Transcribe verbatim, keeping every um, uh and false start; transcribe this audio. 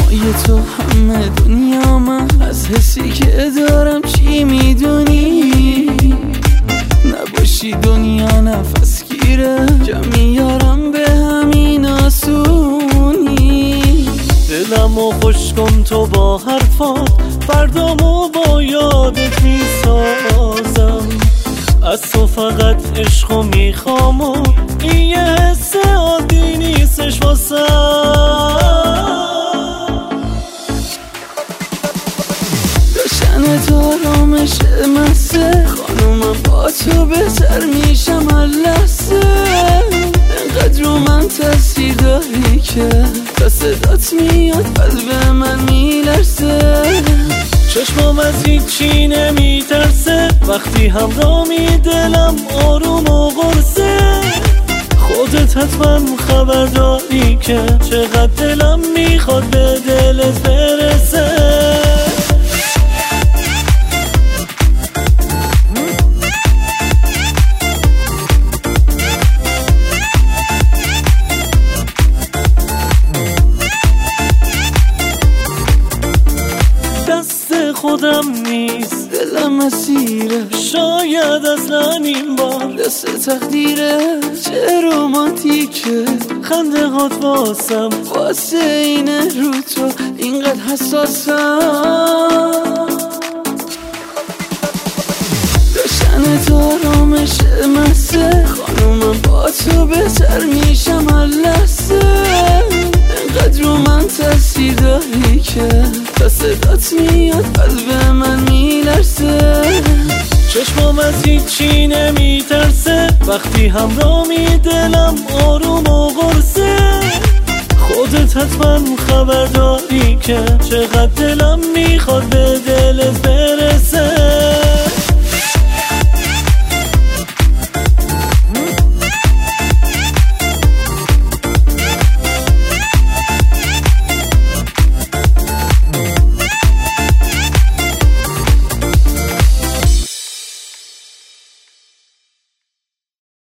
چشمای تو همه دنیا من، از حسی که دارم چی میدونی؟ نباشی دنیا نفس گیره، کم میارم به همین آسونی. دلمو خوش کن تو با حرفات، فردامو با یادت میسازم. از تو فقط عشقو میخوام و این یه حس عادی نیستش واسم. داشتن تو آرامش مسه، خانومم با تو بهتر میشم هر لحظه. انقدر رو من تاثیر داری که تا صدات میاد قلب من میلرزه. چشمام از هیچی نمیترسه، وقتی همرامی دلم آروم و قرصه. خودت حتما خبر داری که چقدر دلم میخواد به دلت برسه. خودم نیست دلم اسیره، شاید اصلا این بار دست تقدیره. چه رومانتیکه خنده هات واسم، واسه اینه رو تو اینقدر حساسم. داشتن تو آرامش مسه، خانومم با تو بهتر میشم هر لحظه. انقدر رو من تاثیر داری که تا صدات میاد قلب من میلرزه. چشمام از هیچی نمیترسه، وقتی همرامی دلم آروم و قرصه. خودت حتما خبر داری که چقدر دلم میخواد بده